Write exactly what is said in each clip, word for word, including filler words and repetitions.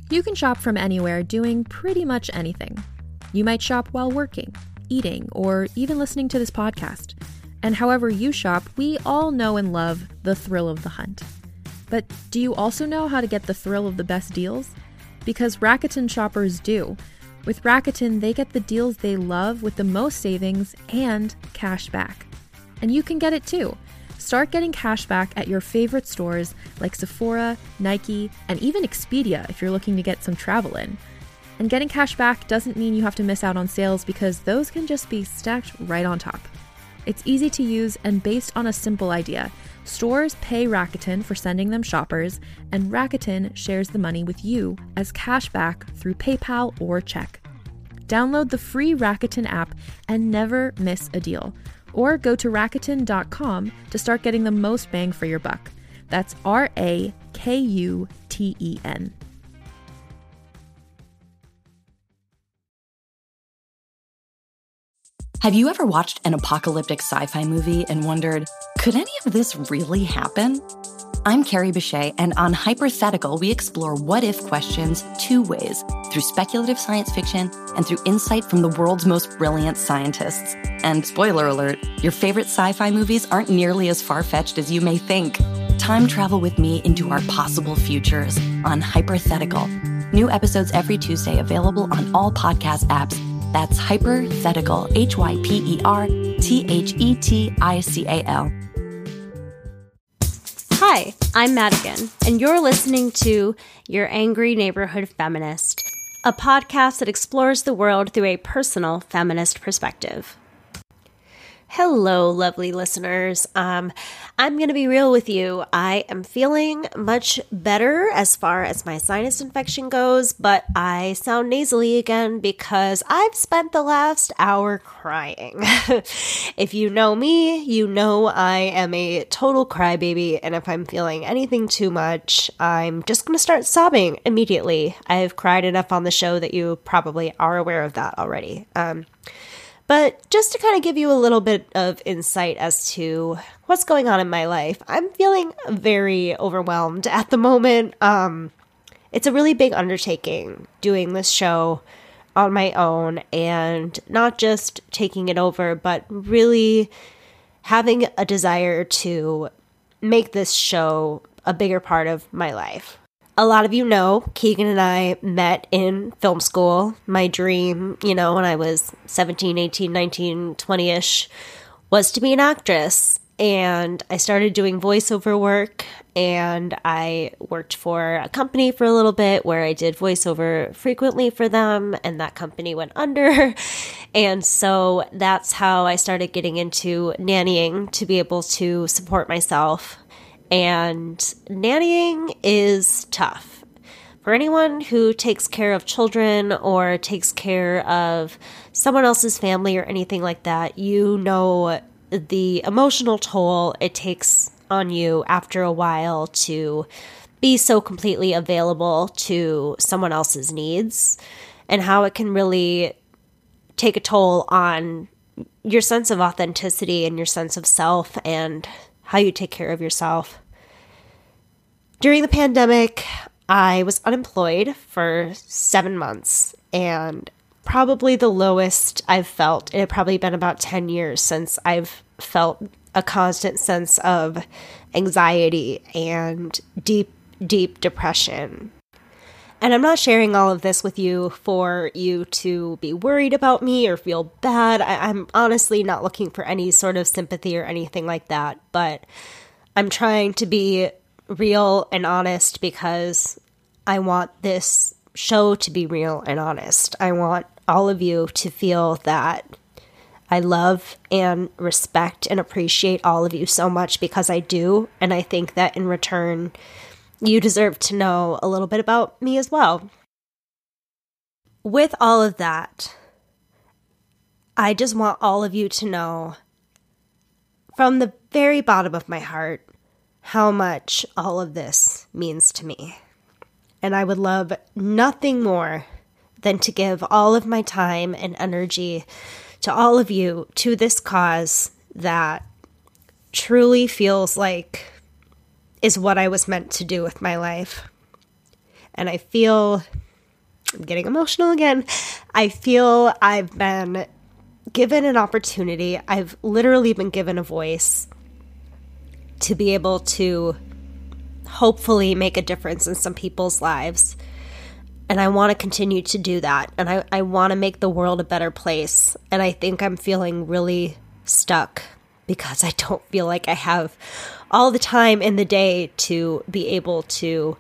You can shop from anywhere doing pretty much anything. You might shop while working, eating, or even listening to this podcast. And however you shop, we all know and love the thrill of the hunt. But do you also know how to get the thrill of the best deals? Because Rakuten shoppers do. With Rakuten, they get the deals they love with the most savings and cash back. And you can get it too. Start getting cash back at your favorite stores like Sephora, Nike, and even Expedia if you're looking to get some travel in. And getting cash back doesn't mean you have to miss out on sales because those can just be stacked right on top. It's easy to use and based on a simple idea. Stores pay Rakuten for sending them shoppers, and Rakuten shares the money with you as cash back through PayPal or check. Download the free Rakuten app and never miss a deal. Or go to Rakuten dot com to start getting the most bang for your buck. That's R A K U T E N. Have you ever watched an apocalyptic sci-fi movie and wondered, could any of this really happen? I'm Carrie Bechet, and on Hypothetical, we explore what-if questions two ways, through speculative science fiction and through insight from the world's most brilliant scientists. And spoiler alert, your favorite sci-fi movies aren't nearly as far-fetched as you may think. Time travel with me into our possible futures on Hypothetical. New episodes every Tuesday, available on all podcast apps. That's Hypothetical, H Y P E R T H E T I C A L. Hi, I'm Madigan, and you're listening to Your Angry Neighborhood Feminist, a podcast that explores the world through a personal feminist perspective. Hello, lovely listeners. Um, I'm going to be real with you. I am feeling much better as far as my sinus infection goes, but I sound nasally again because I've spent the last hour crying. If you know me, you know I am a total crybaby, and if I'm feeling anything too much, I'm just going to start sobbing immediately. I've cried enough on the show that you probably are aware of that already. Um, But just to kind of give you a little bit of insight as to what's going on in my life, I'm feeling very overwhelmed at the moment. Um, it's a really big undertaking doing this show on my own, and not just taking it over, but really having a desire to make this show a bigger part of my life. A lot of you know, Keegan and I met in film school. My dream, you know, when I was seventeen, eighteen, nineteen, twenty-ish, was to be an actress. And I started doing voiceover work, and I worked for a company for a little bit where I did voiceover frequently for them, and that company went under. And so that's how I started getting into nannying to be able to support myself. And nannying is tough. For anyone who takes care of children or takes care of someone else's family or anything like that, you know the emotional toll it takes on you after a while to be so completely available to someone else's needs, and how it can really take a toll on your sense of authenticity and your sense of self and how you take care of yourself. During the pandemic, I was unemployed for seven months, and probably the lowest I've felt. It had probably been about ten years since I've felt a constant sense of anxiety and deep, deep depression. And I'm not sharing all of this with you for you to be worried about me or feel bad. I- I'm honestly not looking for any sort of sympathy or anything like that, but I'm trying to be real and honest because I want this show to be real and honest. I want all of you to feel that I love and respect and appreciate all of you so much, because I do, and I think that in return, you deserve to know a little bit about me as well. With all of that, I just want all of you to know from the very bottom of my heart how much all of this means to me. And I would love nothing more than to give all of my time and energy to all of you, to this cause that truly feels like is what I was meant to do with my life. And I feel I'm getting emotional again. I feel I've been given an opportunity. I've literally been given a voice to be able to hopefully make a difference in some people's lives. And I want to continue to do that. And I, I want to make the world a better place. And I think I'm feeling really stuck because I don't feel like I have all the time in the day to be able to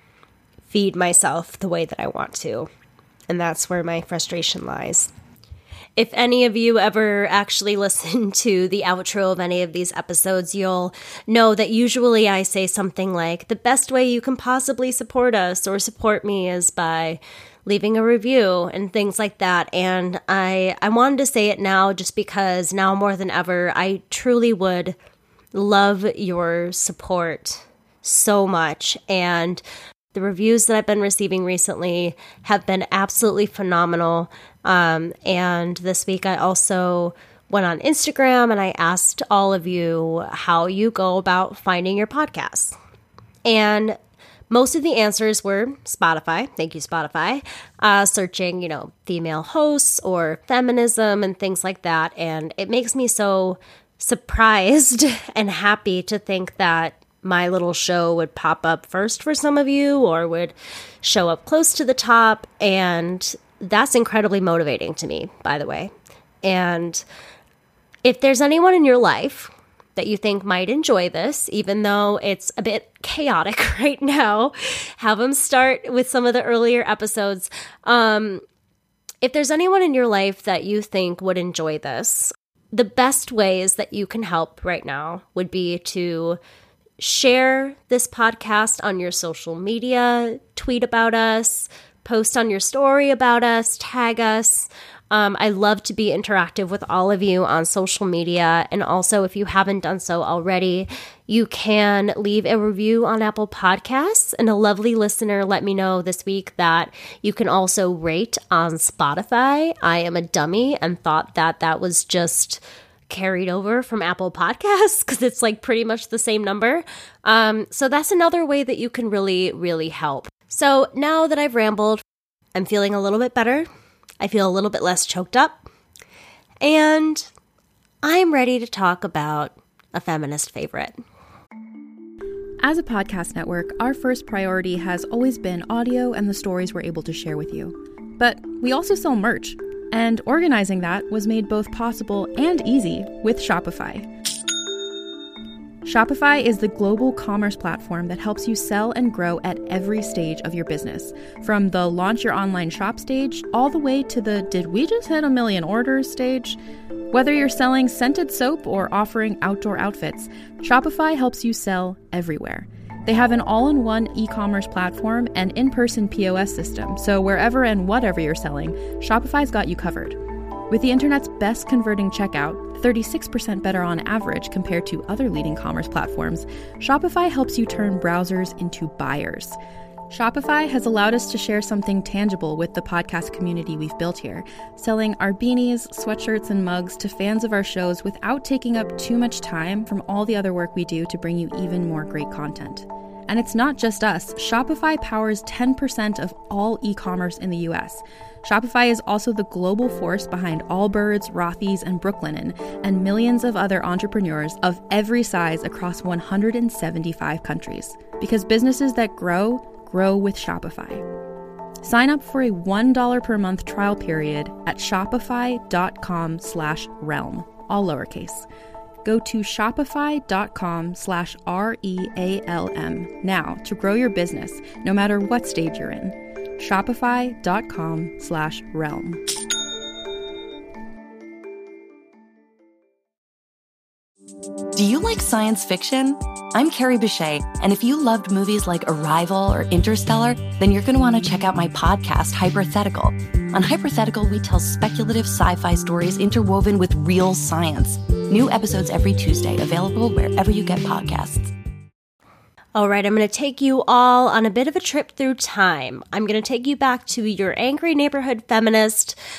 feed myself the way that I want to. And that's where my frustration lies. If any of you ever actually listen to the outro of any of these episodes, you'll know that usually I say something like, the best way you can possibly support us or support me is by leaving a review and things like that. And I, I wanted to say it now just because now more than ever, I truly would love your support so much. And the reviews that I've been receiving recently have been absolutely phenomenal. Um, and this week I also went on Instagram and I asked all of you how you go about finding your podcasts. And most of the answers were Spotify. Thank you, Spotify. Uh, searching, you know, female hosts or feminism and things like that. And it makes me so surprised and happy to think that my little show would pop up first for some of you or would show up close to the top. And that's incredibly motivating to me, by the way. And if there's anyone in your life that you think might enjoy this, even though it's a bit chaotic right now, have them start with some of the earlier episodes. Um, if there's anyone in your life that you think would enjoy this, the best ways that you can help right now would be to share this podcast on your social media, tweet about us, post on your story about us, tag us. Um, I love to be interactive with all of you on social media. And also, if you haven't done so already, you can leave a review on Apple Podcasts. And a lovely listener let me know this week that you can also rate on Spotify. I am a dummy and thought that that was just carried over from Apple Podcasts because it's like pretty much the same number. Um, so that's another way that you can really, really help. So now that I've rambled, I'm feeling a little bit better. I feel a little bit less choked up. And I'm ready to talk about a feminist favorite. As a podcast network, our first priority has always been audio and the stories we're able to share with you. But we also sell merch. And organizing that was made both possible and easy with Shopify. Shopify is the global commerce platform that helps you sell and grow at every stage of your business, from the launch your online shop stage all the way to the did we just hit a million orders stage. Whether you're selling scented soap or offering outdoor outfits, Shopify helps you sell everywhere. They have an all-in-one e-commerce platform and in-person P O S system, so wherever and whatever you're selling, Shopify's got you covered. With the internet's best converting checkout, thirty-six percent better on average compared to other leading commerce platforms, Shopify helps you turn browsers into buyers. Shopify has allowed us to share something tangible with the podcast community we've built here, selling our beanies, sweatshirts, and mugs to fans of our shows without taking up too much time from all the other work we do to bring you even more great content. And it's not just us. Shopify powers ten percent of all e-commerce in the U S. Shopify is also the global force behind Allbirds, Rothy's, and Brooklinen, and millions of other entrepreneurs of every size across one hundred seventy-five countries. Because businesses that grow, grow with Shopify. Sign up for a one dollar per month trial period at shopify.com slash realm, all lowercase. Go to shopify.com slash R-E-A-L-M now to grow your business, no matter what stage you're in. Shopify.com slash realm. Do you like science fiction? I'm Carrie Bechet, and if you loved movies like Arrival or Interstellar, then you're going to want to check out my podcast, Hypothetical. On Hypothetical, we tell speculative sci-fi stories interwoven with real science. New episodes every Tuesday, available wherever you get podcasts. All right, I'm going to take you all on a bit of a trip through time. I'm going to take you back to your angry neighborhood feminist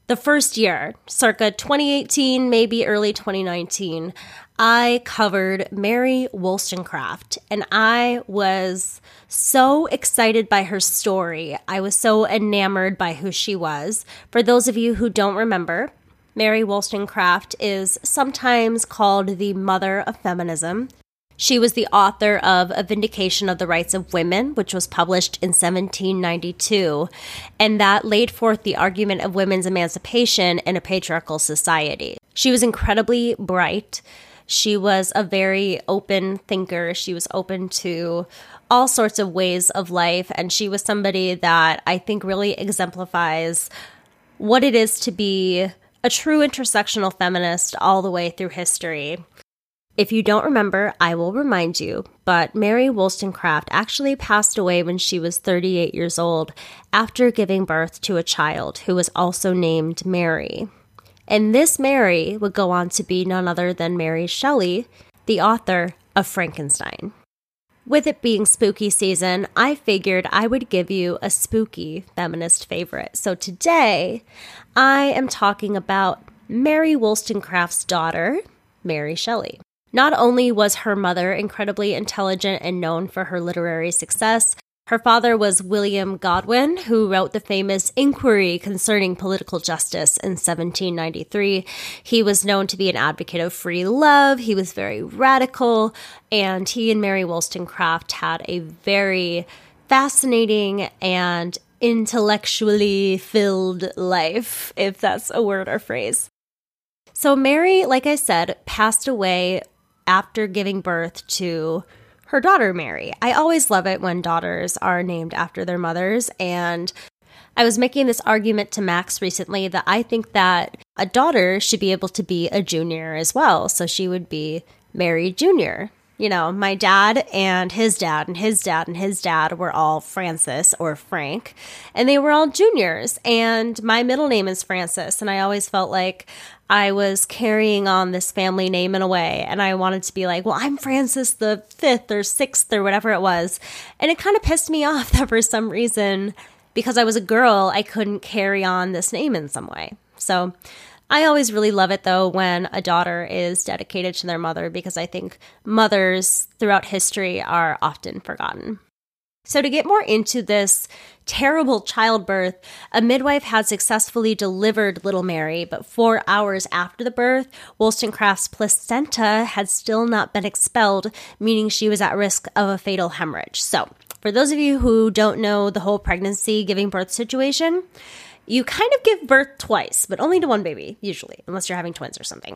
the first year, circa twenty eighteen, maybe early twenty nineteen, I covered Mary Wollstonecraft, and I was so excited by her story. I was so enamored by who she was. For those of you who don't remember, Mary Wollstonecraft is sometimes called the mother of feminism. She was the author of A Vindication of the Rights of Women, which was published in seventeen ninety-two, and that laid forth the argument of women's emancipation in a patriarchal society. She was incredibly bright. She was a very open thinker. She was open to all sorts of ways of life, and she was somebody that I think really exemplifies what it is to be a true intersectional feminist all the way through history. If you don't remember, I will remind you, but Mary Wollstonecraft actually passed away when she was thirty-eight years old after giving birth to a child who was also named Mary. And this Mary would go on to be none other than Mary Shelley, the author of Frankenstein. With it being spooky season, I figured I would give you a spooky feminist favorite. So today, I am talking about Mary Wollstonecraft's daughter, Mary Shelley. Not only was her mother incredibly intelligent and known for her literary success, her father was William Godwin, who wrote the famous Inquiry Concerning Political Justice in seventeen ninety-three. He was known to be an advocate of free love. He was very radical, and he and Mary Wollstonecraft had a very fascinating and intellectually filled life, if that's a word or phrase. So Mary, like I said, passed away after giving birth to her daughter, Mary. I always love it when daughters are named after their mothers, and I was making this argument to Max recently that I think that a daughter should be able to be a junior as well, so she would be Mary Junior You know, my dad and his dad and his dad and his dad were all Francis or Frank, and they were all juniors, and my middle name is Francis, and I always felt like I was carrying on this family name in a way, and I wanted to be like, well, I'm Francis the fifth or sixth or whatever it was, and it kind of pissed me off that for some reason, because I was a girl, I couldn't carry on this name in some way. So I always really love it, though, when a daughter is dedicated to their mother, because I think mothers throughout history are often forgotten. So to get more into this terrible childbirth, a midwife had successfully delivered little Mary, but four hours after the birth, Wollstonecraft's placenta had still not been expelled, meaning she was at risk of a fatal hemorrhage. So for those of you who don't know the whole pregnancy giving birth situation, you kind of give birth twice, but only to one baby, usually, unless you're having twins or something.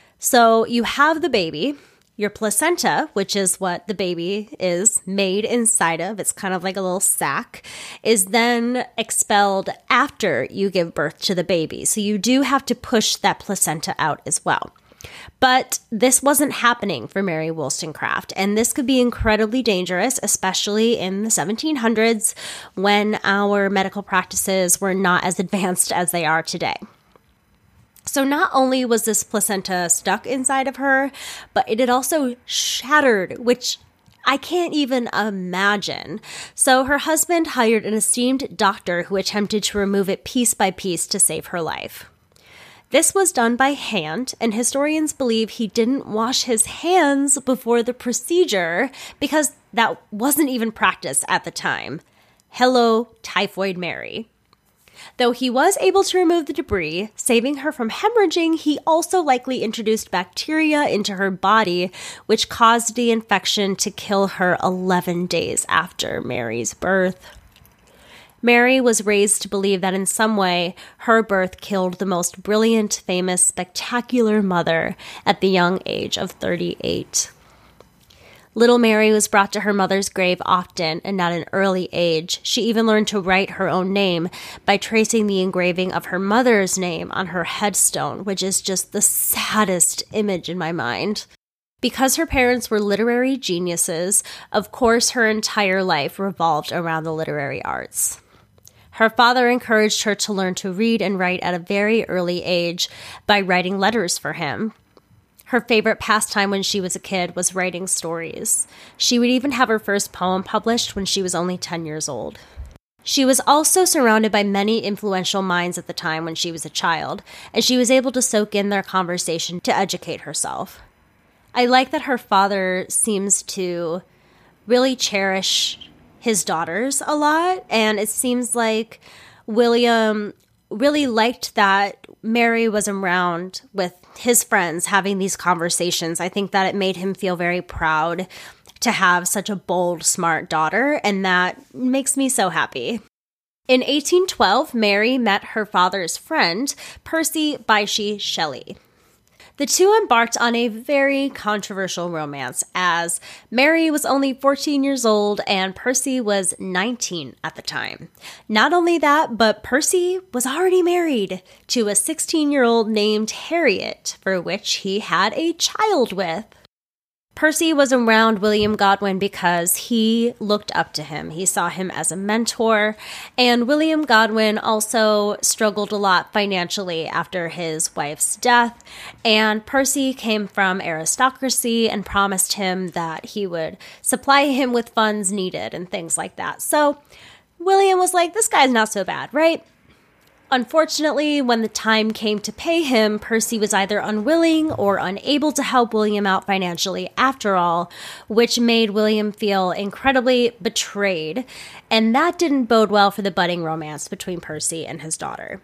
So you have the baby. Your placenta, which is what the baby is made inside of, it's kind of like a little sac, is then expelled after you give birth to the baby. So you do have to push that placenta out as well. But this wasn't happening for Mary Wollstonecraft, and this could be incredibly dangerous, especially in the seventeen hundreds when our medical practices were not as advanced as they are today. So not only was this placenta stuck inside of her, but it had also shattered, which I can't even imagine. So her husband hired an esteemed doctor who attempted to remove it piece by piece to save her life. This was done by hand, and historians believe he didn't wash his hands before the procedure because that wasn't even practiced at the time. Hello, Typhoid Mary. Though he was able to remove the debris, saving her from hemorrhaging, he also likely introduced bacteria into her body, which caused the infection to kill her eleven days after Mary's birth. Mary was raised to believe that in some way, her birth killed the most brilliant, famous, spectacular mother at the young age of thirty-eight. Little Mary was brought to her mother's grave often and at an early age. She even learned to write her own name by tracing the engraving of her mother's name on her headstone, which is just the saddest image in my mind. Because her parents were literary geniuses, of course her entire life revolved around the literary arts. Her father encouraged her to learn to read and write at a very early age by writing letters for him. Her favorite pastime when she was a kid was writing stories. She would even have her first poem published when she was only ten years old. She was also surrounded by many influential minds at the time when she was a child, and she was able to soak in their conversation to educate herself. I like that her father seems to really cherish his daughters a lot, and it seems like William really liked that Mary was around with his friends having these conversations. I think that it made him feel very proud to have such a bold, smart daughter, and that makes me so happy. In eighteen twelve, Mary met her father's friend, Percy Bysshe Shelley. The two embarked on a very controversial romance, as Mary was only fourteen years old and Percy was nineteen at the time. Not only that, but Percy was already married to a sixteen-year-old named Harriet, for which he had a child with. Percy was around William Godwin because he looked up to him. He saw him as a mentor, and William Godwin also struggled a lot financially after his wife's death, and Percy came from aristocracy and promised him that he would supply him with funds needed and things like that. So William was like, this guy's not so bad, right? Unfortunately, when the time came to pay him, Percy was either unwilling or unable to help William out financially after all, which made William feel incredibly betrayed, and that didn't bode well for the budding romance between Percy and his daughter.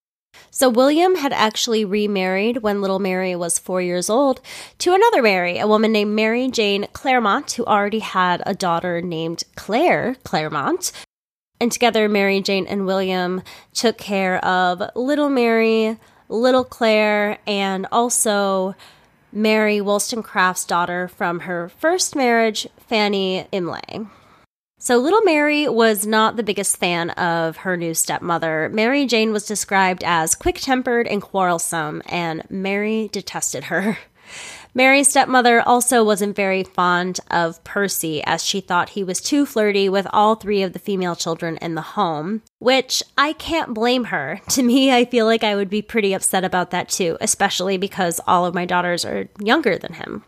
So William had actually remarried when little Mary was four years old to another Mary, a woman named Mary Jane Clairmont, who already had a daughter named Claire Clairmont. And together, Mary Jane and William took care of little Mary, little Claire, and also Mary Wollstonecraft's daughter from her first marriage, Fanny Imlay. So little Mary was not the biggest fan of her new stepmother. Mary Jane was described as quick-tempered and quarrelsome, and Mary detested her. Mary's stepmother also wasn't very fond of Percy, as she thought he was too flirty with all three of the female children in the home, which I can't blame her. To me, I feel like I would be pretty upset about that too, especially because all of my daughters are younger than him.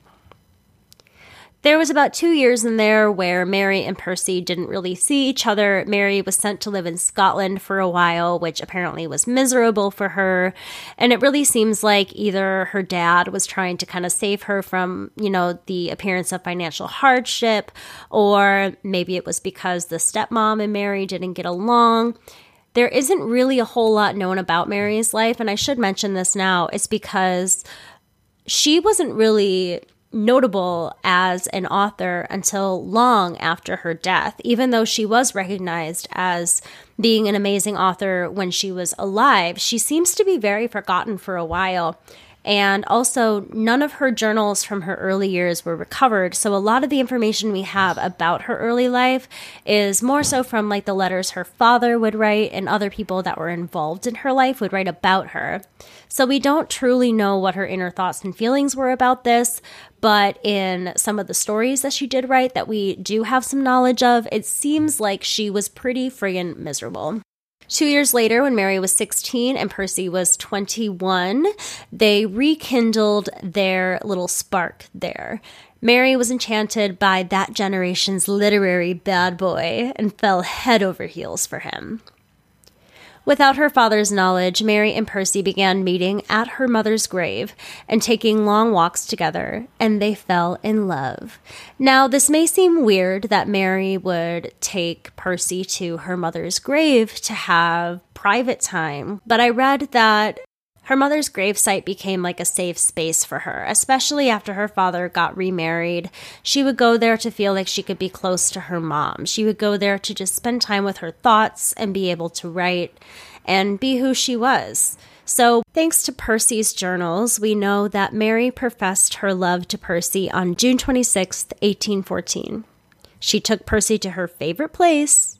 There was about two years in there where Mary and Percy didn't really see each other. Mary was sent to live in Scotland for a while, which apparently was miserable for her. And it really seems like either her dad was trying to kind of save her from, you know, the appearance of financial hardship, or maybe it was because the stepmom and Mary didn't get along. There isn't really a whole lot known about Mary's life, and I should mention this now. It's because she wasn't really notable as an author until long after her death, even though she was recognized as being an amazing author when she was alive. She seems to be very forgotten for a while. And also, none of her journals from her early years were recovered. So a lot of the information we have about her early life is more so from like the letters her father would write and other people that were involved in her life would write about her. So we don't truly know what her inner thoughts and feelings were about this, but in some of the stories that she did write that we do have some knowledge of, it seems like she was pretty friggin' miserable. Two years later, when Mary was sixteen and Percy was twenty-one, they rekindled their little spark there. Mary was enchanted by that generation's literary bad boy and fell head over heels for him. Without her father's knowledge, Mary and Percy began meeting at her mother's grave and taking long walks together, and they fell in love. Now, this may seem weird that Mary would take Percy to her mother's grave to have private time, but I read that her mother's gravesite became like a safe space for her, especially after her father got remarried. She would go there to feel like she could be close to her mom. She would go there to just spend time with her thoughts and be able to write and be who she was. So, thanks to Percy's journals, we know that Mary professed her love to Percy on June twenty-sixth, eighteen fourteen. She took Percy to her favorite place,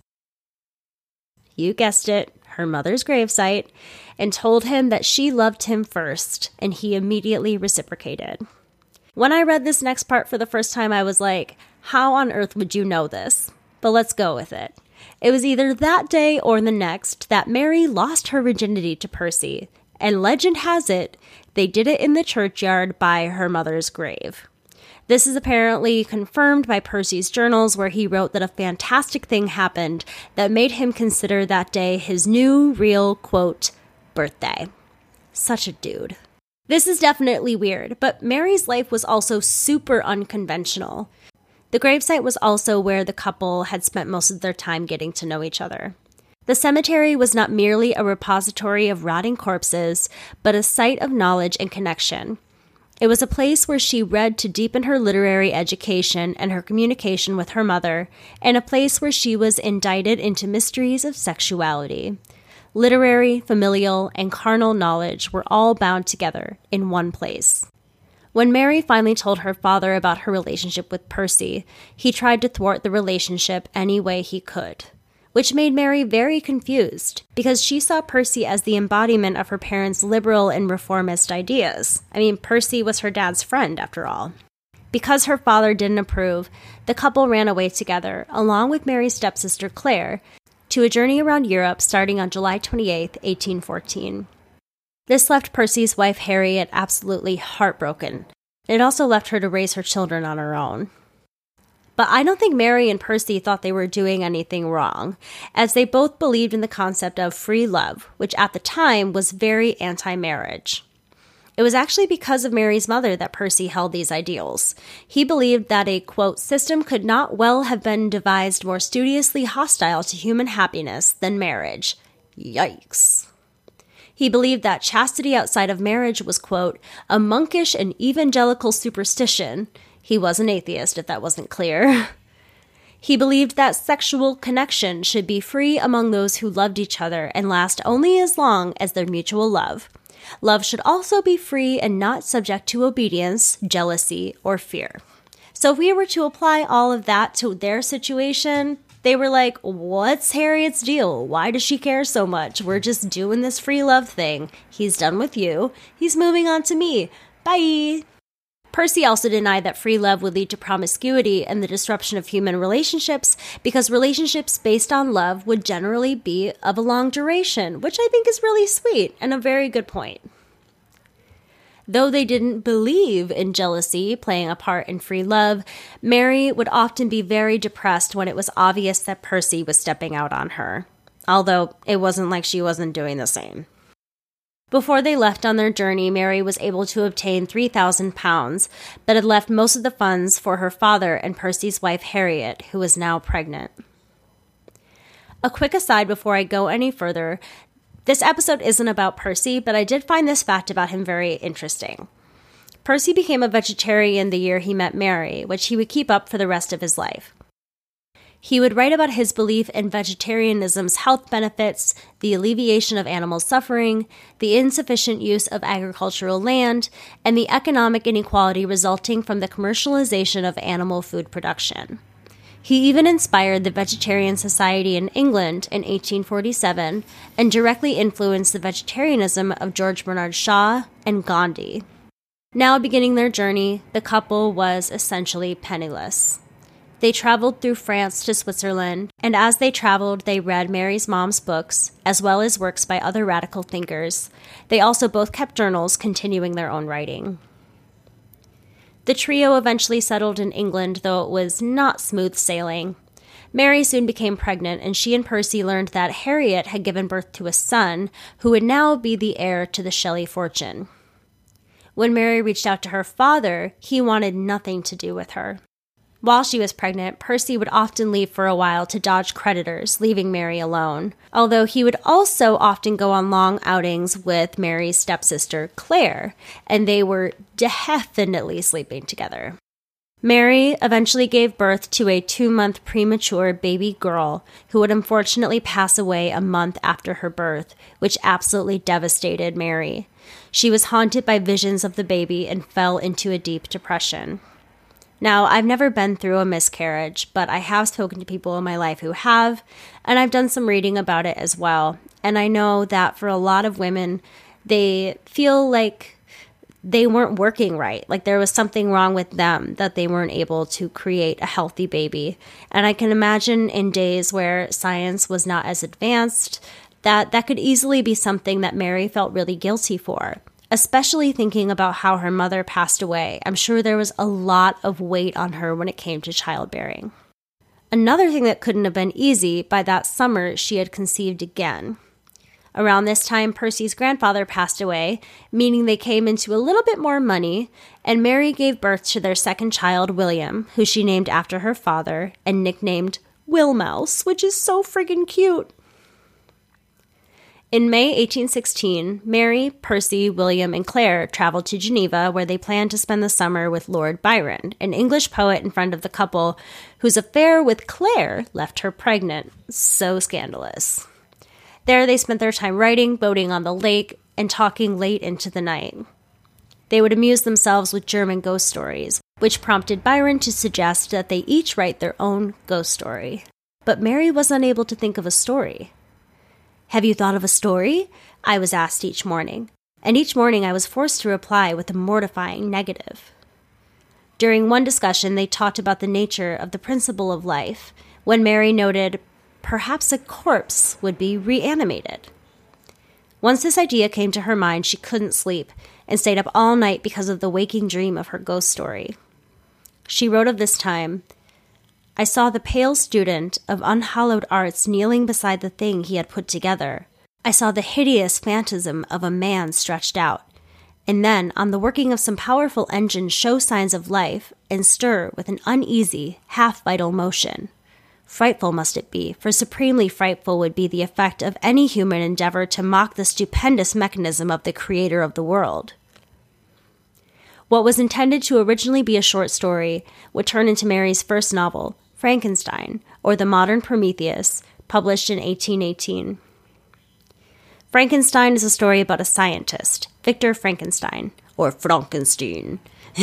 you guessed it, her mother's gravesite, and told him that she loved him first, and he immediately reciprocated. When I read this next part for the first time, I was like, how on earth would you know this? But let's go with it. It was either that day or the next that Mary lost her virginity to Percy, and legend has it, they did it in the churchyard by her mother's grave. This is apparently confirmed by Percy's journals, where he wrote that a fantastic thing happened that made him consider that day his new, real, quote, birthday. Such a dude. This is definitely weird, but Mary's life was also super unconventional. The gravesite was also where the couple had spent most of their time getting to know each other. The cemetery was not merely a repository of rotting corpses, but a site of knowledge and connection. It was a place where she read to deepen her literary education and her communication with her mother, and a place where she was indicted into mysteries of sexuality. Literary, familial, and carnal knowledge were all bound together in one place. When Mary finally told her father about her relationship with Percy, he tried to thwart the relationship any way he could, which made Mary very confused because she saw Percy as the embodiment of her parents' liberal and reformist ideas. I mean, Percy was her dad's friend, after all. Because her father didn't approve, the couple ran away together, along with Mary's stepsister Claire, to a journey around Europe starting on July twenty-eighth, eighteen fourteen. This left Percy's wife Harriet absolutely heartbroken. It also left her to raise her children on her own. But I don't think Mary and Percy thought they were doing anything wrong, as they both believed in the concept of free love, which at the time was very anti-marriage. It was actually because of Mary's mother that Percy held these ideals. He believed that a, quote, system could not well have been devised more studiously hostile to human happiness than marriage. Yikes. He believed that chastity outside of marriage was, quote, a monkish and evangelical superstition. He was an atheist, if that wasn't clear. He believed that sexual connection should be free among those who loved each other and last only as long as their mutual love. Love should also be free and not subject to obedience, jealousy, or fear. So if we were to apply all of that to their situation, they were like, what's Harriet's deal? Why does she care so much? We're just doing this free love thing. He's done with you. He's moving on to me. Bye. Percy also denied that free love would lead to promiscuity and the disruption of human relationships because relationships based on love would generally be of a long duration, which I think is really sweet and a very good point. Though they didn't believe in jealousy playing a part in free love, Mary would often be very depressed when it was obvious that Percy was stepping out on her, although it wasn't like she wasn't doing the same. Before they left on their journey, Mary was able to obtain three thousand pounds, but had left most of the funds for her father and Percy's wife Harriet, who was now pregnant. A quick aside before I go any further, this episode isn't about Percy, but I did find this fact about him very interesting. Percy became a vegetarian the year he met Mary, which he would keep up for the rest of his life. He would write about his belief in vegetarianism's health benefits, the alleviation of animal suffering, the insufficient use of agricultural land, and the economic inequality resulting from the commercialization of animal food production. He even inspired the Vegetarian Society in England in eighteen forty-seven and directly influenced the vegetarianism of George Bernard Shaw and Gandhi. Now beginning their journey, the couple was essentially penniless. They traveled through France to Switzerland, and as they traveled, they read Mary's mom's books, as well as works by other radical thinkers. They also both kept journals, continuing their own writing. The trio eventually settled in England, though it was not smooth sailing. Mary soon became pregnant, and she and Percy learned that Harriet had given birth to a son, who would now be the heir to the Shelley fortune. When Mary reached out to her father, he wanted nothing to do with her. While she was pregnant, Percy would often leave for a while to dodge creditors, leaving Mary alone, although he would also often go on long outings with Mary's stepsister, Claire, and they were definitely sleeping together. Mary eventually gave birth to a two-month premature baby girl who would unfortunately pass away a month after her birth, which absolutely devastated Mary. She was haunted by visions of the baby and fell into a deep depression. Now, I've never been through a miscarriage, but I have spoken to people in my life who have, and I've done some reading about it as well. And I know that for a lot of women, they feel like they weren't working right. Like there was something wrong with them, that they weren't able to create a healthy baby. And I can imagine in days where science was not as advanced, that that could easily be something that Mary felt really guilty for. Especially thinking about how her mother passed away, I'm sure there was a lot of weight on her when it came to childbearing. Another thing that couldn't have been easy, by that summer she had conceived again. Around this time, Percy's grandfather passed away, meaning they came into a little bit more money, and Mary gave birth to their second child, William, who she named after her father and nicknamed Willmouse, which is so friggin' cute. In May eighteen sixteen, Mary, Percy, William, and Claire traveled to Geneva, where they planned to spend the summer with Lord Byron, an English poet and friend of the couple, whose affair with Claire left her pregnant. So scandalous. There they spent their time writing, boating on the lake, and talking late into the night. They would amuse themselves with German ghost stories, which prompted Byron to suggest that they each write their own ghost story. But Mary was unable to think of a story. "Have you thought of a story?" I was asked each morning, and each morning I was forced to reply with a mortifying negative. During one discussion, they talked about the nature of the principle of life, when Mary noted, perhaps a corpse would be reanimated. Once this idea came to her mind, she couldn't sleep and stayed up all night because of the waking dream of her ghost story. She wrote of this time, "I saw the pale student of unhallowed arts kneeling beside the thing he had put together. I saw the hideous phantasm of a man stretched out, and then, on the working of some powerful engine, show signs of life and stir with an uneasy, half-vital motion. Frightful must it be, for supremely frightful would be the effect of any human endeavor to mock the stupendous mechanism of the creator of the world." What was intended to originally be a short story would turn into Mary's first novel, Frankenstein, or The Modern Prometheus, published in eighteen eighteen. Frankenstein is a story about a scientist, Victor Frankenstein, or Frankenstein,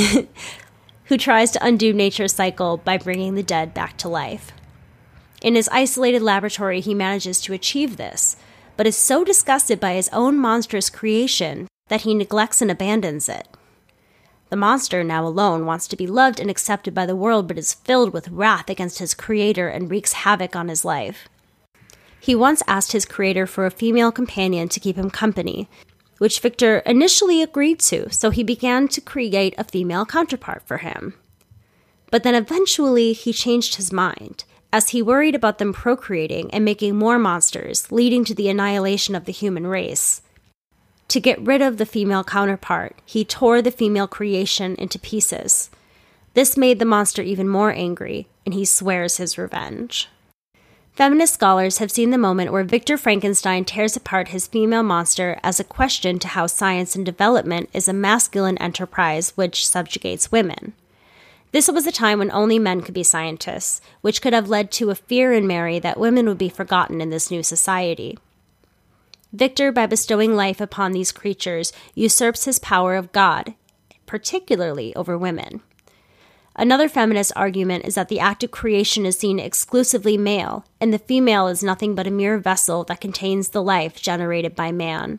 who tries to undo nature's cycle by bringing the dead back to life. In his isolated laboratory, he manages to achieve this, but is so disgusted by his own monstrous creation that he neglects and abandons it. The monster, now alone, wants to be loved and accepted by the world, but is filled with wrath against his creator and wreaks havoc on his life. He once asked his creator for a female companion to keep him company, which Victor initially agreed to, so he began to create a female counterpart for him. But then eventually he changed his mind, as he worried about them procreating and making more monsters, leading to the annihilation of the human race. To get rid of the female counterpart, he tore the female creation into pieces. This made the monster even more angry, and he swears his revenge. Feminist scholars have seen the moment where Victor Frankenstein tears apart his female monster as a question to how science and development is a masculine enterprise which subjugates women. This was a time when only men could be scientists, which could have led to a fear in Mary that women would be forgotten in this new society. Victor, by bestowing life upon these creatures, usurps his power of God, particularly over women. Another feminist argument is that the act of creation is seen exclusively male, and the female is nothing but a mere vessel that contains the life generated by man.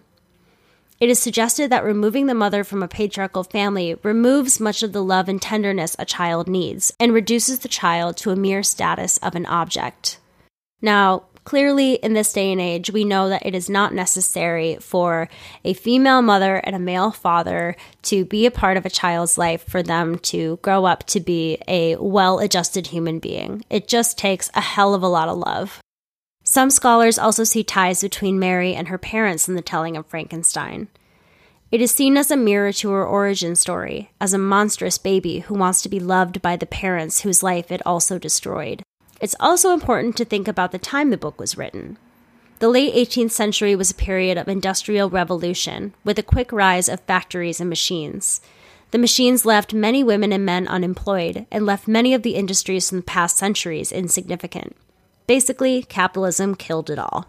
It is suggested that removing the mother from a patriarchal family removes much of the love and tenderness a child needs, and reduces the child to a mere status of an object. Now, clearly, in this day and age, we know that it is not necessary for a female mother and a male father to be a part of a child's life for them to grow up to be a well-adjusted human being. It just takes a hell of a lot of love. Some scholars also see ties between Mary and her parents in the telling of Frankenstein. It is seen as a mirror to her origin story, as a monstrous baby who wants to be loved by the parents whose life it also destroyed. It's also important to think about the time the book was written. The late eighteenth century was a period of industrial revolution, with a quick rise of factories and machines. The machines left many women and men unemployed, and left many of the industries from the past centuries insignificant. Basically, capitalism killed it all.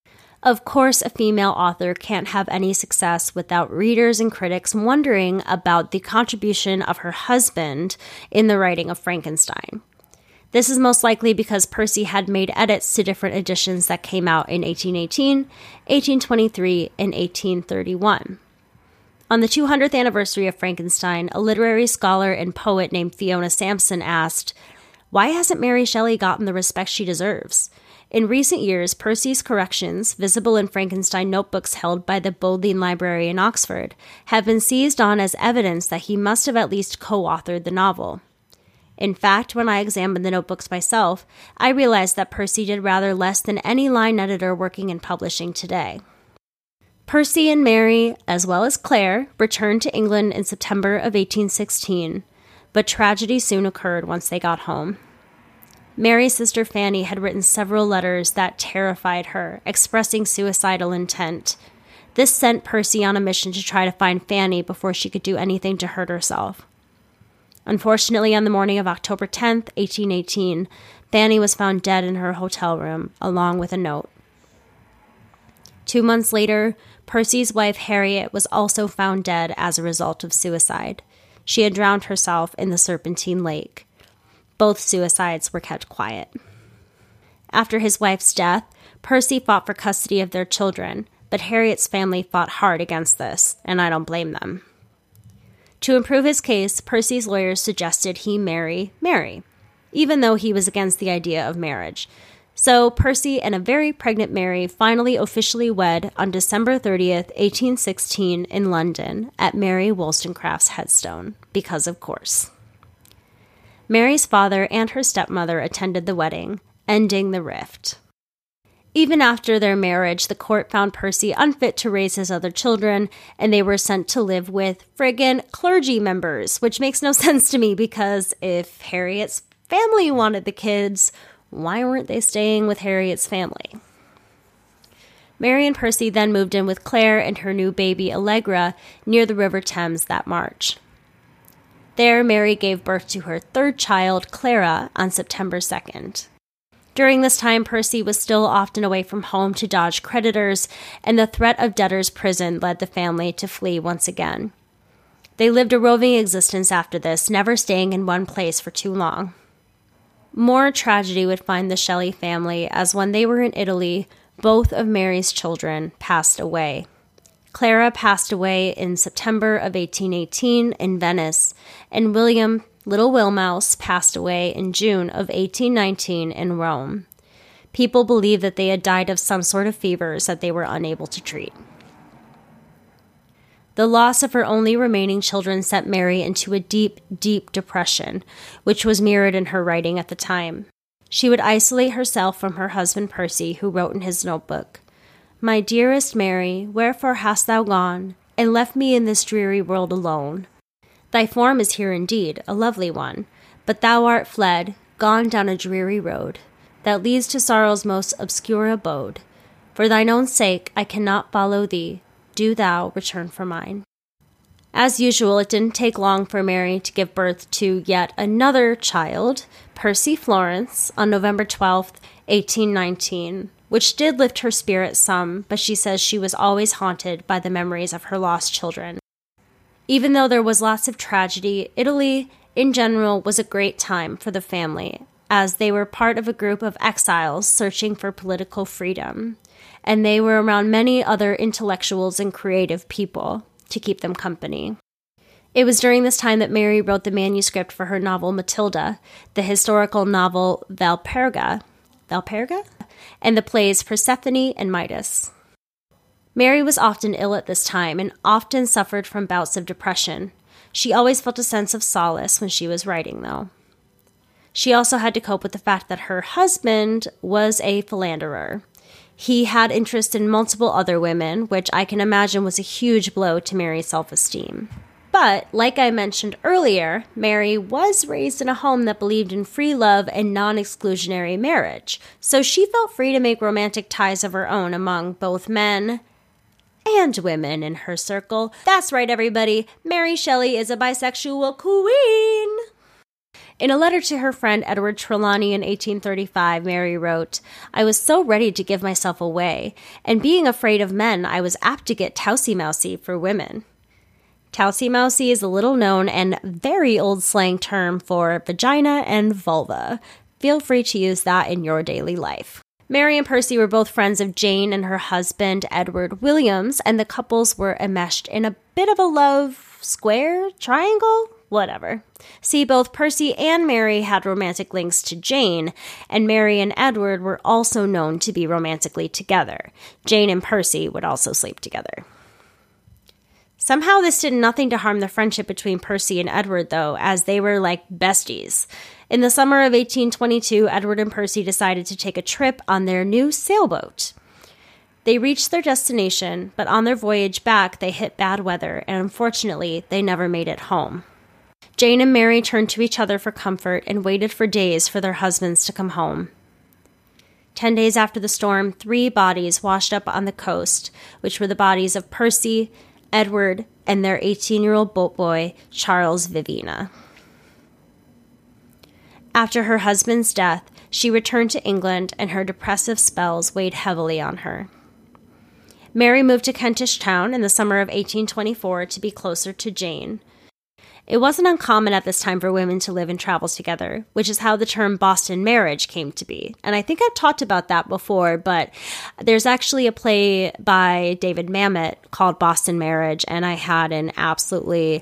Of course, a female author can't have any success without readers and critics wondering about the contribution of her husband in the writing of Frankenstein. This is most likely because Percy had made edits to different editions that came out in eighteen eighteen, eighteen twenty-three, and eighteen thirty-one. On the two hundredth anniversary of Frankenstein, a literary scholar and poet named Fiona Sampson asked, "Why hasn't Mary Shelley gotten the respect she deserves? In recent years, Percy's corrections, visible in Frankenstein notebooks held by the Bodleian Library in Oxford, have been seized on as evidence that he must have at least co-authored the novel. In fact, when I examined the notebooks myself, I realized that Percy did rather less than any line editor working in publishing today. Percy and Mary, as well as Claire, returned to England in September of eighteen sixteen, but tragedy soon occurred once they got home. Mary's sister Fanny had written several letters that terrified her, expressing suicidal intent. This sent Percy on a mission to try to find Fanny before she could do anything to hurt herself. Unfortunately, on the morning of October tenth, eighteen eighteen, Fanny was found dead in her hotel room, along with a note. Two months later, Percy's wife Harriet was also found dead as a result of suicide. She had drowned herself in the Serpentine Lake. Both suicides were kept quiet. After his wife's death, Percy fought for custody of their children, but Harriet's family fought hard against this, and I don't blame them. To improve his case, Percy's lawyers suggested he marry Mary, even though he was against the idea of marriage. So Percy and a very pregnant Mary finally officially wed on December thirtieth, eighteen sixteen in London at Mary Wollstonecraft's headstone, because of course. Mary's father and her stepmother attended the wedding, ending the rift. Even after their marriage, the court found Percy unfit to raise his other children, and they were sent to live with friggin' clergy members, which makes no sense to me because if Harriet's family wanted the kids, why weren't they staying with Harriet's family? Mary and Percy then moved in with Claire and her new baby Allegra near the River Thames that March. There, Mary gave birth to her third child, Clara, on September second. During this time, Percy was still often away from home to dodge creditors, and the threat of debtor's prison led the family to flee once again. They lived a roving existence after this, never staying in one place for too long. More tragedy would find the Shelley family, as when they were in Italy, both of Mary's children passed away. Clara passed away in September of eighteen eighteen in Venice, and William, Little Wilmouse, passed away in June of eighteen nineteen in Rome. People believe that they had died of some sort of fevers that they were unable to treat. The loss of her only remaining children sent Mary into a deep, deep depression, which was mirrored in her writing at the time. She would isolate herself from her husband Percy, who wrote in his notebook, "My dearest Mary, wherefore hast thou gone, and left me in this dreary world alone? Thy form is here indeed, a lovely one, but thou art fled, gone down a dreary road, that leads to sorrow's most obscure abode. For thine own sake I cannot follow thee, do thou return for mine." As usual, it didn't take long for Mary to give birth to yet another child, Percy Florence, on November twelfth, eighteen nineteen, which did lift her spirits some, but she says she was always haunted by the memories of her lost children. Even though there was lots of tragedy, Italy, in general, was a great time for the family, as they were part of a group of exiles searching for political freedom, and they were around many other intellectuals and creative people to keep them company. It was during this time that Mary wrote the manuscript for her novel Matilda, the historical novel Valperga, Valperga, and the plays Persephone and Midas. Mary was often ill at this time and often suffered from bouts of depression. She always felt a sense of solace when she was writing, though. She also had to cope with the fact that her husband was a philanderer. He had interest in multiple other women, which I can imagine was a huge blow to Mary's self-esteem. But, like I mentioned earlier, Mary was raised in a home that believed in free love and non-exclusionary marriage, so she felt free to make romantic ties of her own among both men and women in her circle. That's right, everybody. Mary Shelley is a bisexual queen. In a letter to her friend Edward Trelawney in eighteen thirty-five, Mary wrote, "I was so ready to give myself away, and being afraid of men, I was apt to get tousy-mousy for women." Tousy-mousy is a little-known and very old slang term for vagina and vulva. Feel free to use that in your daily life. Mary and Percy were both friends of Jane and her husband, Edward Williams, and the couples were enmeshed in a bit of a love square, triangle Whatever. See, both Percy and Mary had romantic links to Jane, and Mary and Edward were also known to be romantically together. Jane and Percy would also sleep together. Somehow this did nothing to harm the friendship between Percy and Edward, though, as they were like besties. In the summer of eighteen twenty-two, Edward and Percy decided to take a trip on their new sailboat. They reached their destination, but on their voyage back, they hit bad weather, and unfortunately, they never made it home. Jane and Mary turned to each other for comfort and waited for days for their husbands to come home. Ten days after the storm, three bodies washed up on the coast, which were the bodies of Percy, Edward, and their eighteen-year-old boat boy, Charles Vivina. After her husband's death, she returned to England, and her depressive spells weighed heavily on her. Mary moved to Kentish Town in the summer of eighteen twenty-four to be closer to Jane. It wasn't uncommon at this time for women to live and travel together, which is how the term Boston marriage came to be. And I think I've talked about that before, but there's actually a play by David Mamet called Boston Marriage, and I had an absolutely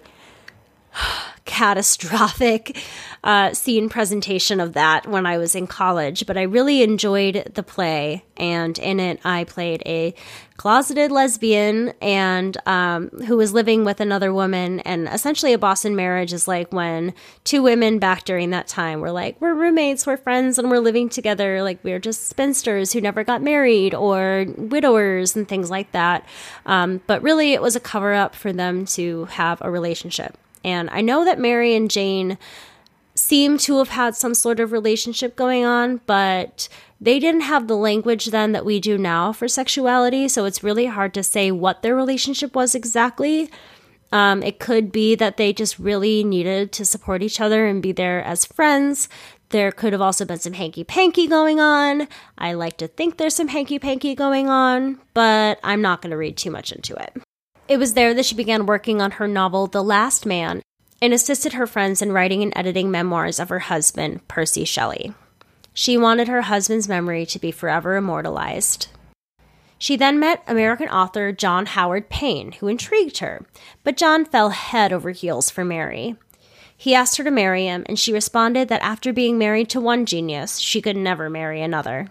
catastrophic uh, scene presentation of that when I was in college, but I really enjoyed the play, and in it I played a closeted lesbian and um, who was living with another woman, and essentially a Boston marriage is like when two women back during that time were like, we're roommates, we're friends, and we're living together, like we're just spinsters who never got married, or widowers and things like that, um, but really it was a cover-up for them to have a relationship. And I know that Mary and Jane seem to have had some sort of relationship going on, but they didn't have the language then that we do now for sexuality, so it's really hard to say what their relationship was exactly. Um, it could be that they just really needed to support each other and be there as friends. There could have also been some hanky-panky going on. I like to think there's some hanky-panky going on, but I'm not going to read too much into it. It was there that she began working on her novel, The Last Man, and assisted her friends in writing and editing memoirs of her husband, Percy Shelley. She wanted her husband's memory to be forever immortalized. She then met American author John Howard Payne, who intrigued her, but John fell head over heels for Mary. He asked her to marry him, and she responded that after being married to one genius, she could never marry another.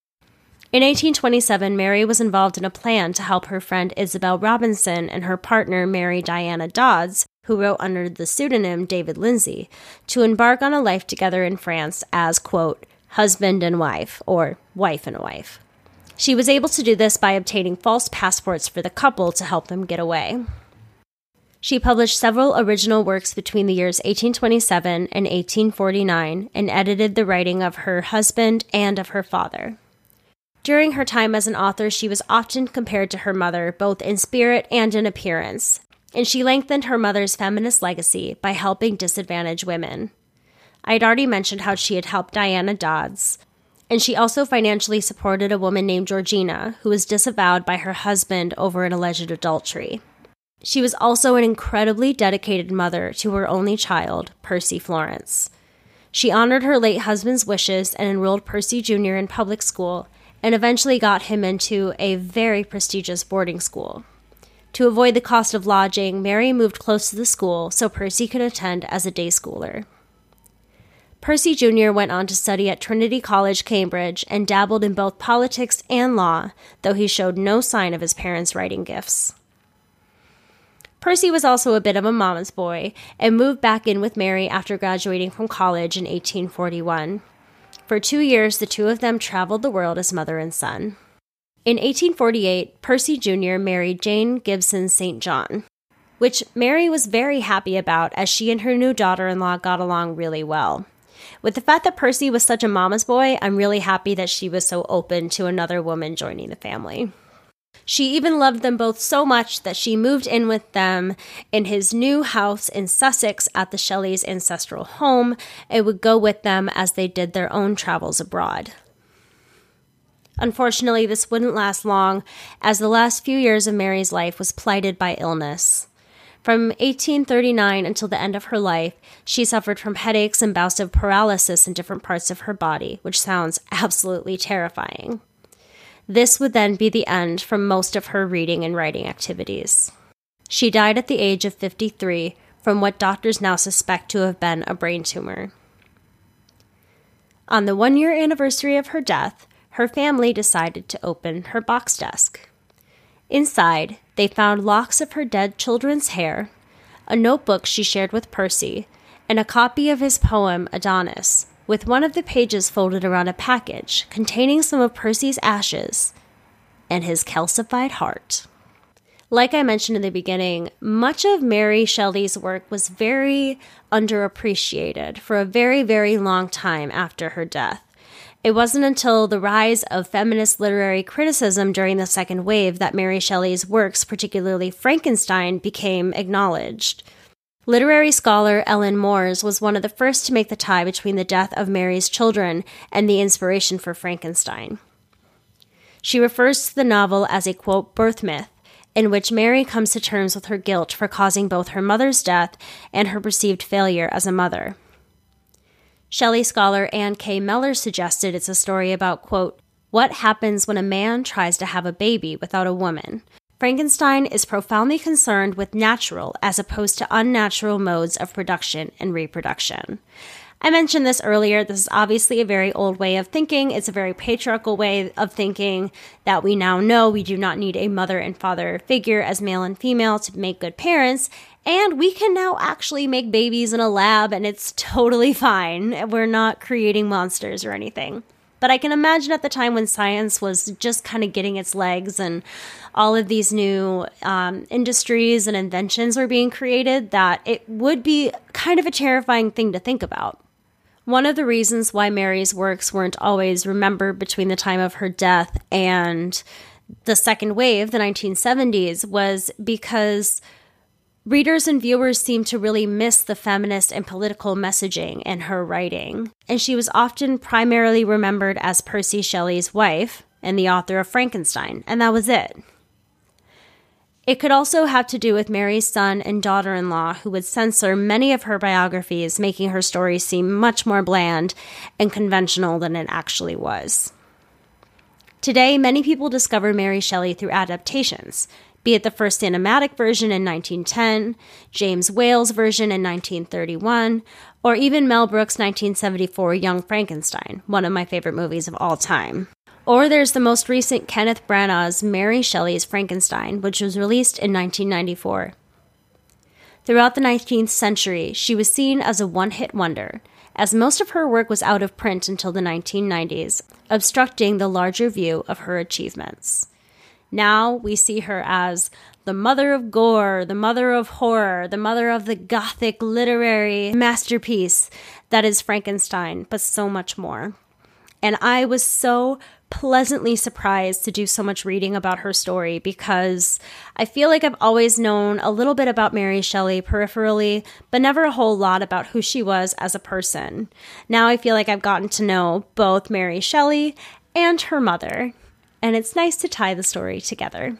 In eighteen twenty-seven, Mary was involved in a plan to help her friend Isabel Robinson and her partner Mary Diana Dodds, who wrote under the pseudonym David Lindsay, to embark on a life together in France as, quote, husband and wife, or wife and wife. She was able to do this by obtaining false passports for the couple to help them get away. She published several original works between the years eighteen twenty-seven and eighteen forty-nine and edited the writing of her husband and of her father. During her time as an author, she was often compared to her mother, both in spirit and in appearance, and she lengthened her mother's feminist legacy by helping disadvantaged women. I had already mentioned how she had helped Diana Dodds, and she also financially supported a woman named Georgina, who was disavowed by her husband over an alleged adultery. She was also an incredibly dedicated mother to her only child, Percy Florence. She honored her late husband's wishes and enrolled Percy Junior in public school, and eventually got him into a very prestigious boarding school. To avoid the cost of lodging, Mary moved close to the school so Percy could attend as a day schooler. Percy Junior went on to study at Trinity College, Cambridge, and dabbled in both politics and law, though he showed no sign of his parents' writing gifts. Percy was also a bit of a mama's boy and moved back in with Mary after graduating from college in eighteen forty-one. For two years, the two of them traveled the world as mother and son. In eighteen forty-eight, Percy Junior married Jane Gibson Saint John, which Mary was very happy about as she and her new daughter-in-law got along really well. With the fact that Percy was such a mama's boy, I'm really happy that she was so open to another woman joining the family. She even loved them both so much that she moved in with them in his new house in Sussex at the Shelleys' ancestral home and would go with them as they did their own travels abroad. Unfortunately, this wouldn't last long, as the last few years of Mary's life was blighted by illness. From eighteen thirty-nine until the end of her life, she suffered from headaches and bouts of paralysis in different parts of her body, which sounds absolutely terrifying. This would then be the end for most of her reading and writing activities. She died at the age of fifty-three, from what doctors now suspect to have been a brain tumor. On the one-year anniversary of her death, her family decided to open her box desk. Inside, they found locks of her dead children's hair, a notebook she shared with Percy, and a copy of his poem Adonis, with one of the pages folded around a package containing some of Percy's ashes and his calcified heart. Like I mentioned in the beginning, much of Mary Shelley's work was very underappreciated for a very, very long time after her death. It wasn't until the rise of feminist literary criticism during the second wave that Mary Shelley's works, particularly Frankenstein, became acknowledged. Literary scholar Ellen Moores was one of the first to make the tie between the death of Mary's children and the inspiration for Frankenstein. She refers to the novel as a, quote, birth myth, in which Mary comes to terms with her guilt for causing both her mother's death and her perceived failure as a mother. Shelley scholar Anne K. Mellor suggested it's a story about, quote, what happens when a man tries to have a baby without a woman. Frankenstein is profoundly concerned with natural as opposed to unnatural modes of production and reproduction. I mentioned this earlier. This is obviously a very old way of thinking. It's a very patriarchal way of thinking that we now know we do not need a mother and father figure as male and female to make good parents. And we can now actually make babies in a lab and it's totally fine. We're not creating monsters or anything. But I can imagine at the time when science was just kind of getting its legs and all of these new um, industries and inventions were being created, that it would be kind of a terrifying thing to think about. One of the reasons why Mary's works weren't always remembered between the time of her death and the second wave, the nineteen seventies, was because readers and viewers seemed to really miss the feminist and political messaging in her writing. And she was often primarily remembered as Percy Shelley's wife and the author of Frankenstein, and that was it. It could also have to do with Mary's son and daughter-in-law, who would censor many of her biographies, making her story seem much more bland and conventional than it actually was. Today, many people discover Mary Shelley through adaptations, be it the first cinematic version in nineteen ten, James Whale's version in nineteen thirty-one, or even Mel Brooks' nineteen seventy-four Young Frankenstein, one of my favorite movies of all time. Or there's the most recent Kenneth Branagh's Mary Shelley's Frankenstein, which was released in nineteen ninety-four. Throughout the nineteenth century, she was seen as a one-hit wonder, as most of her work was out of print until the nineteen nineties, obstructing the larger view of her achievements. Now we see her as the mother of gore, the mother of horror, the mother of the Gothic literary masterpiece that is Frankenstein, but so much more. And I was so pleasantly surprised to do so much reading about her story because I feel like I've always known a little bit about Mary Shelley peripherally, but never a whole lot about who she was as a person. Now I feel like I've gotten to know both Mary Shelley and her mother, and it's nice to tie the story together.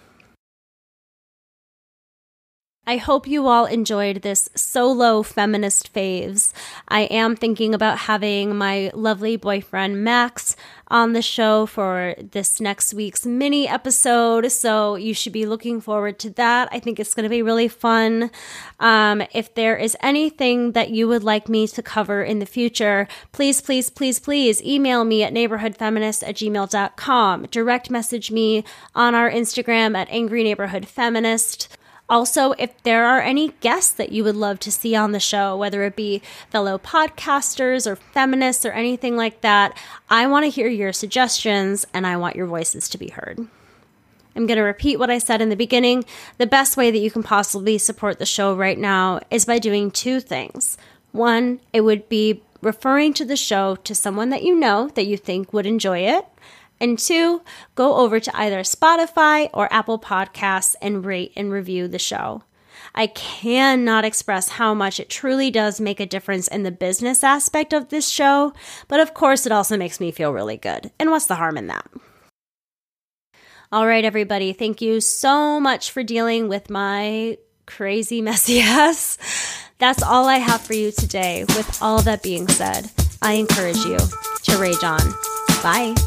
I hope you all enjoyed this solo feminist faves. I am thinking about having my lovely boyfriend Max on the show for this next week's mini episode, so you should be looking forward to that. I think it's going to be really fun. Um, if there is anything that you would like me to cover in the future, please, please, please, please email me at neighborhoodfeminist at gmail dot com. Direct message me on our Instagram at Angry Neighborhood Feminist. Also, if there are any guests that you would love to see on the show, whether it be fellow podcasters or feminists or anything like that, I want to hear your suggestions and I want your voices to be heard. I'm going to repeat what I said in the beginning. The best way that you can possibly support the show right now is by doing two things. One, it would be referring to the show to someone that you know that you think would enjoy it. And two, go over to either Spotify or Apple Podcasts and rate and review the show. I cannot express how much it truly does make a difference in the business aspect of this show, but of course it also makes me feel really good. And what's the harm in that? All right, everybody, thank you so much for dealing with my crazy, messy ass. That's all I have for you today. With all that being said, I encourage you to rage on. Bye.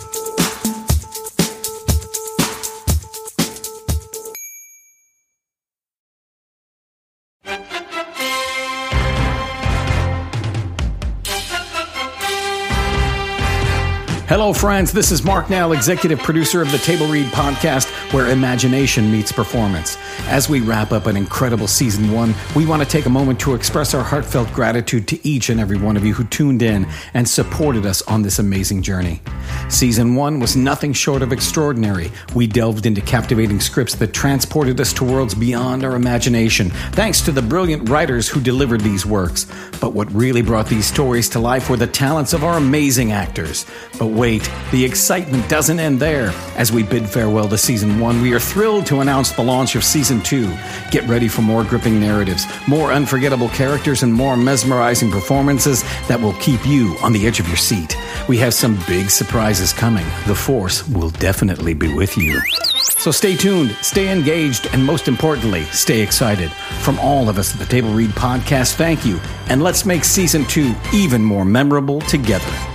Hello, friends. This is Mark Nell, executive producer of the Table Read podcast, where imagination meets performance. As we wrap up an incredible season one, we want to take a moment to express our heartfelt gratitude to each and every one of you who tuned in and supported us on this amazing journey. Season one was nothing short of extraordinary. We delved into captivating scripts that transported us to worlds beyond our imagination, thanks to the brilliant writers who delivered these works. But what really brought these stories to life were the talents of our amazing actors. But wait, the excitement doesn't end there. As we bid farewell to season one, we are thrilled to announce the launch of season two. Get ready for more gripping narratives, more unforgettable characters, and more mesmerizing performances that will keep you on the edge of your seat. We have some big surprises coming. The Force will definitely be with you. So stay tuned, stay engaged, and most importantly, stay excited. From all of us at the Table Read podcast, thank you. And let's make season two even more memorable together.